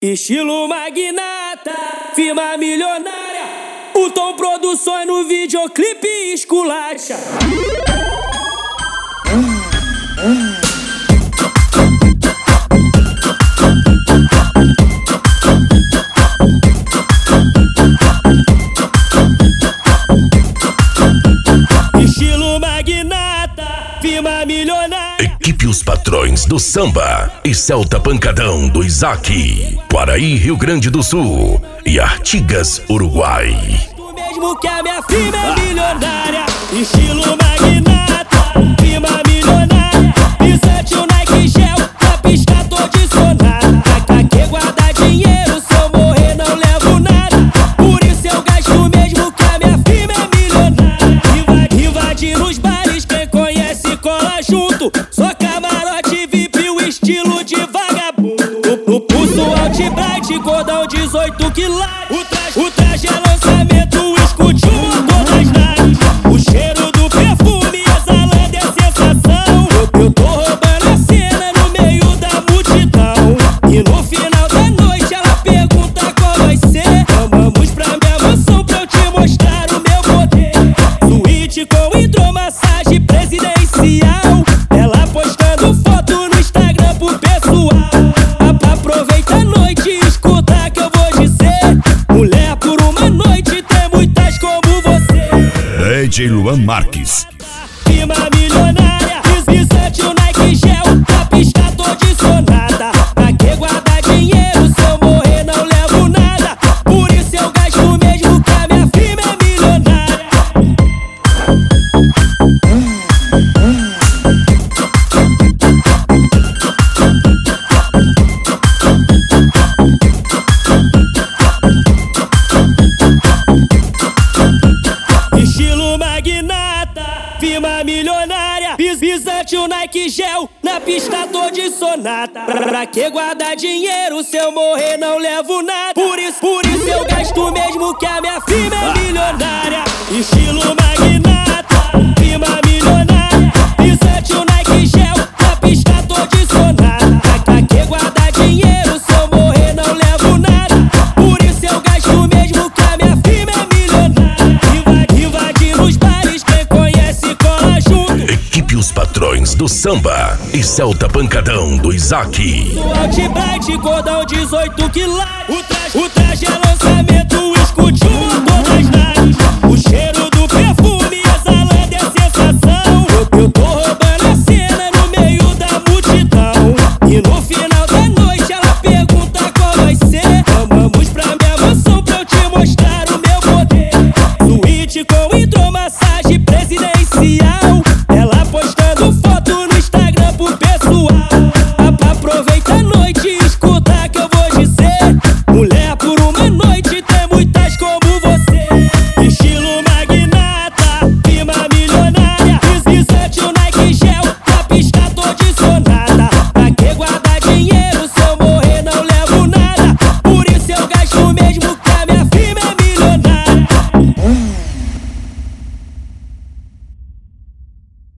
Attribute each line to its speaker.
Speaker 1: Estilo magnata, firma milionária. O Tom Produções no videoclipe esculacha. Estilo magnata, firma milionária.
Speaker 2: Equipe Os Patrões do Samba e Celta Pancadão do Isaac, Quaraí, Rio Grande do Sul e Artigas, Uruguai.
Speaker 1: Tu mesmo que a minha firma é milionária. Estilo magnata, firma milionária. Pisante o Nike Gel, na pista tô adicionada. Aqui guarda dinheiro, se eu morrer não levo nada. Por isso eu gasto mesmo que a minha firma é milionária. Invadir os bares, quem conhece cola junto. Só camarote VIP, o estilo de vagabundo. O pulso Outbright, cordão 18 quilates. O traje é lançamento, escute o motor das naves. O cheiro do perfume exalando é sensação. Eu tô roubando a cena no meio da multidão. E no final da noite ela pergunta qual vai ser. Vamos pra minha mansão pra eu te mostrar o meu poder. Suíte com hidromassagem presidencial. Ela postando foto no Instagram pro pessoal. Aproveita a noite e escuta que eu vou dizer. Mulher por uma noite tem muitas como você.
Speaker 2: DJ Luan Marques.
Speaker 1: Firma milionária, pisante o Nike Gel, na pista tô adicionada. Aqui guarda dinheiro, se eu morrer não levo nada. Por isso eu gasto mesmo que a minha firma é milionária. Estilo magnata, firma milionária. Pisante o Nike Gel, na pista tô de sonata. Pra que guardar dinheiro, se eu morrer não levo nada. Por isso eu gasto mesmo que a minha firma é milionária. Estilo magnata, firma milionária. Pisante o Nike Gel, na pista tô de sonata. Pra que guardar dinheiro, se eu morrer não levo nada. Por isso eu gasto mesmo que a minha firma é milionária. Invadir os bares, quem conhece cola junto.
Speaker 2: Equipe Os Patrões do Samba e Celta Pancadão do Isaac.
Speaker 1: O Outbright, cordão 18 quilates. O traje é lançamento, escute o motor